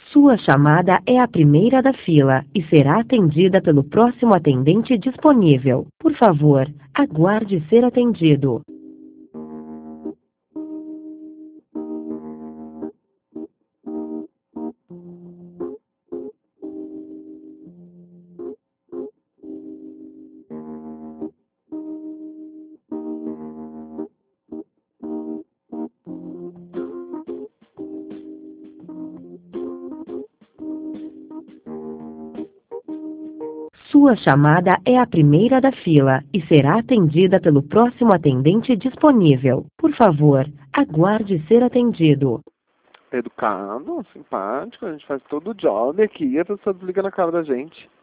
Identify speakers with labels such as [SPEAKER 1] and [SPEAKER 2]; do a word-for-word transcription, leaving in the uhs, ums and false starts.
[SPEAKER 1] Sua chamada é a primeira da fila e será atendida pelo próximo atendente disponível. Por favor, aguarde ser atendido. Sua chamada é a primeira da fila e será atendida pelo próximo atendente disponível. Por favor, aguarde ser atendido.
[SPEAKER 2] Educado, simpático, a gente faz todo o job aqui e a pessoa desliga na cara da gente.